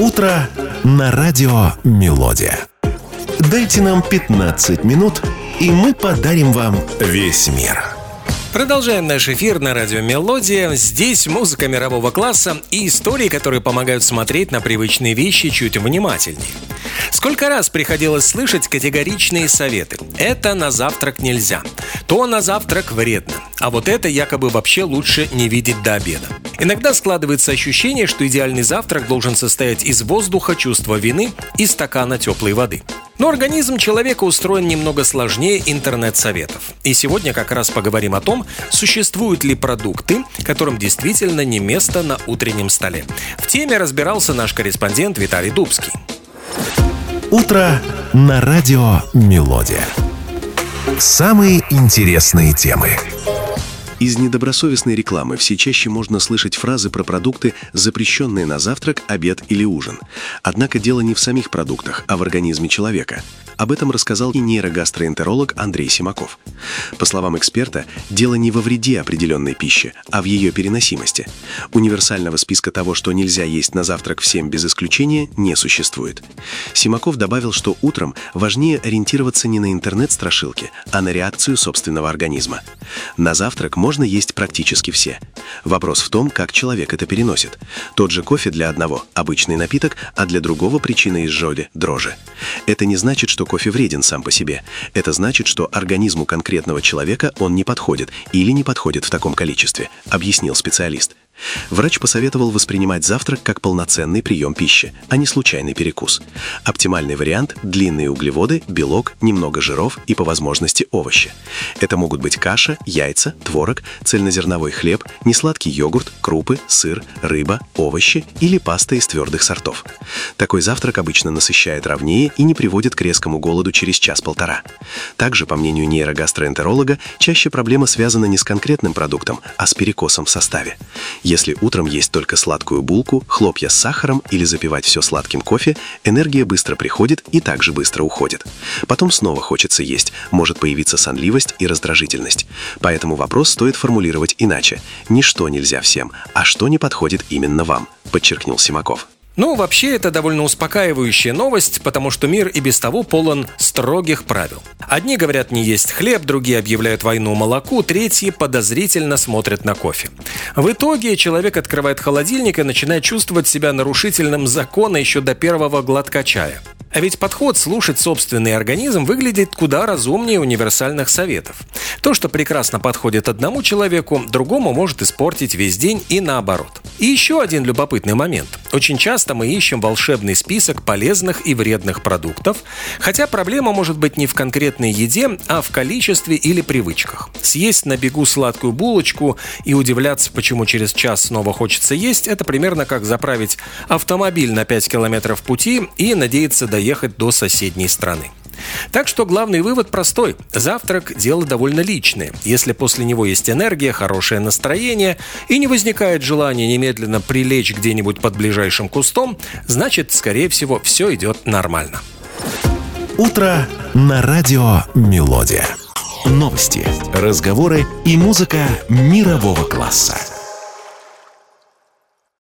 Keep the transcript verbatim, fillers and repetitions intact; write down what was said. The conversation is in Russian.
Утро на радио «Мелодия». Дайте нам пятнадцать минут, и мы подарим вам весь мир. Продолжаем наш эфир на радио «Мелодия». Здесь музыка мирового класса и истории, которые помогают смотреть на привычные вещи чуть внимательнее. Сколько раз приходилось слышать категоричные советы. Это на завтрак нельзя. То на завтрак вредно. А вот это якобы вообще лучше не видеть до обеда. Иногда складывается ощущение, что идеальный завтрак должен состоять из воздуха, чувства вины и стакана теплой воды. Но организм человека устроен немного сложнее интернет-советов. И сегодня как раз поговорим о том, существуют ли продукты, которым действительно не место на утреннем столе. В теме разбирался наш корреспондент Виталий Дубский. Утро на радио «Мелодия». Самые интересные темы. Из недобросовестной рекламы все чаще можно слышать фразы про продукты, запрещенные на завтрак, обед или ужин. Однако дело не в самих продуктах, а в организме человека. Об этом рассказал и нейрогастроэнтеролог Андрей Симаков. По словам эксперта, дело не во вреде определенной пищи, а в ее переносимости. Универсального списка того, что нельзя есть на завтрак всем без исключения, не существует. Симаков добавил, что утром важнее ориентироваться не на интернет-страшилки, а на реакцию собственного организма. На завтрак можно есть практически все. Вопрос в том, как человек это переносит. Тот же кофе для одного – обычный напиток, а для другого причина изжоги – дрожжи. Это не значит, что кофе вреден сам по себе. Это значит, что организму конкретного человека он не подходит или не подходит в таком количестве, объяснил специалист. Врач посоветовал воспринимать завтрак как полноценный прием пищи, а не случайный перекус. Оптимальный вариант – длинные углеводы, белок, немного жиров и, по возможности, овощи. Это могут быть каша, яйца, творог, цельнозерновой хлеб, несладкий йогурт, крупы, сыр, рыба, овощи или паста из твердых сортов. Такой завтрак обычно насыщает ровнее и не приводит к резкому голоду через час-полтора. Также, по мнению нейрогастроэнтеролога, чаще проблема связана не с конкретным продуктом, а с перекосом в составе. Если утром есть только сладкую булку, хлопья с сахаром или запивать все сладким кофе, энергия быстро приходит и также быстро уходит. Потом снова хочется есть, может появиться сонливость и раздражительность. Поэтому вопрос стоит формулировать иначе. Не что нельзя всем, а что не подходит именно вам, подчеркнул Симаков. Ну, вообще, это довольно успокаивающая новость, потому что мир и без того полон строгих правил. Одни говорят не есть хлеб, другие объявляют войну молоку, третьи подозрительно смотрят на кофе. В итоге человек открывает холодильник и начинает чувствовать себя нарушителем закона еще до первого глотка чая. А ведь подход слушать собственный организм выглядит куда разумнее универсальных советов. То, что прекрасно подходит одному человеку, другому может испортить весь день и наоборот. И еще один любопытный момент. Очень часто мы ищем волшебный список полезных и вредных продуктов, хотя проблема может быть не в конкретной еде, а в количестве или привычках. Съесть на бегу сладкую булочку и удивляться, почему через час снова хочется есть, это примерно как заправить автомобиль на пять километров пути и надеяться доехать до соседней страны. Так что главный вывод простой. Завтрак – дело довольно личное. Если после него есть энергия, хорошее настроение и не возникает желания немедленно прилечь где-нибудь под ближайшим кустом, значит, скорее всего, все идет нормально. Утро на радио «Мелодия». Новости, разговоры и музыка мирового класса.